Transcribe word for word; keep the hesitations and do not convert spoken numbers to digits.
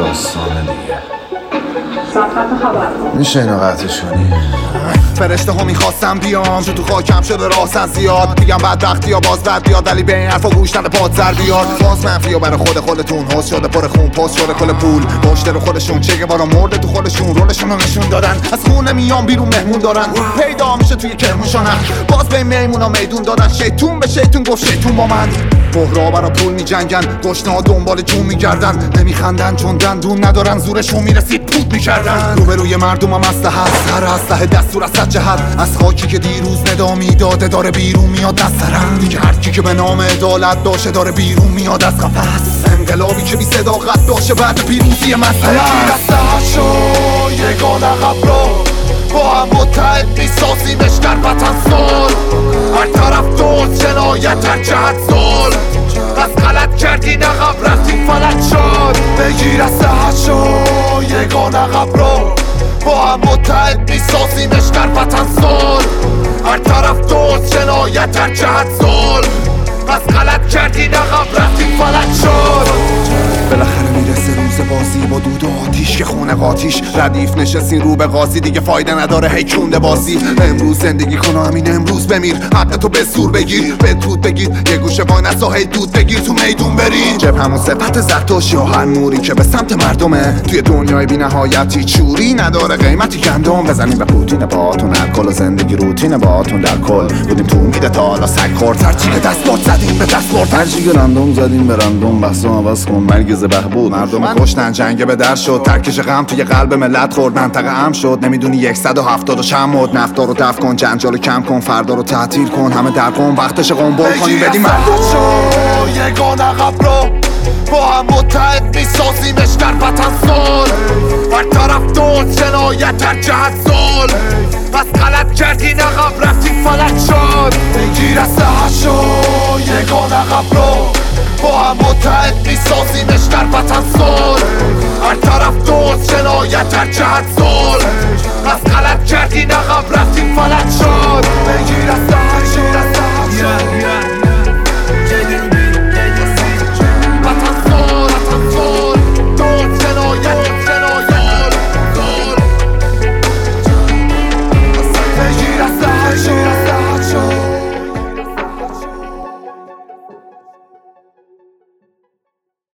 داستانه دیگه. صفحت خبر میشه اینو قطعش کنی؟ فرشته ها میخواستم بیام چون تو خاکم شده راستن زیاد. میگم بدبختی ها باز بد بیاد ولی به این حرفا گوش نده پاد سر بیاد. باز منفی ها برای خود خودتون حس شده پر خون پست شده کل پول پشت رو خودشون چه بارا مرده تو خودشون رولشون رو نشون دادن. از خونه میام بیرون مهمون دارن پیدا میشه توی کرمونشانم. باز به میمونا میدون دادن شیطون به شیطون گفت شیطون با من. بحرا برا پول میجنگن گشنه ها دنبال جون میگردن. نمیخندن چون دندون ندارن زورشون میرسید پود میکردن. روبروی مردم هم اسلحه هست هر اسلحه دستور از جهت از خاکی که دیروز ندامی داده داره بیرون میاد از سرم دیگه. هر کی که به نام عدالت داشه داره بیرون میاد از قفس. انقلابی که بی صداقت داشه بعد پیروزی مسئله دسته شو یگان عقب رو با هم متحد میسازیمش در وطن سال. هر طرف دوست جنایت هر جهت سال. از غلط کردین عقب رفتین فلک شد. بگیر از سهت شو یگان عقب رو با هم متحد میسازیمش در وطن سال. هر طرف دوست جنایت هر جهت سال. از غلط کردین عقب رفتین فلک شد. بالاخره میرسه روز بازی با دود و آتیش که خونه قاتیش ردیف نشستین رو به قاضی دیگه فایده نداره هی کونده بازی. امروز زندگی کن و همین امروز بمیر حق تو به زور بگیر به دود بگیر یه گوشه وای نسا هی دود بگیر تو میدون بری. جب همون صفت زرتشت یا هر نوری که به سمت مردمه توی دنیای بی نهایتی چوری نداره قیمتی گندم. بزنیم به پوتین باهاتون الکل و زندگی روتین باهاتون در کل بودیم تو میده تا حالا سگ خورد. هرچی که دست برد زدیم به دست برد هرچی که رندوم زدیم به رندوم بحثم عوض کن مرگز بهبود. مردم کشتن جنگ به در شد ترکش غم توی قلب ملت خورد. منطقه هم شد نمیدونی یکصد و هفتاد و چند مد. نفتا رو دفع کن جنجال کم کن فردا رو تعطیل کن همه در کن وقتش قنبل کنیم بدیم مردم شو یگان عقب رو با هم متحد میسازیمش در وطن سال. هر طرف دوست جنایت هر جهت سال. پس غلط کردین عقب رفتین فلک شد. بگیر از سهت شو یگان عقب رو با هم متحد میسازیمش در وطن سال. هر طرف دوست جنایت هر جهت سال. پس غلط کردین عقب رفتین فلک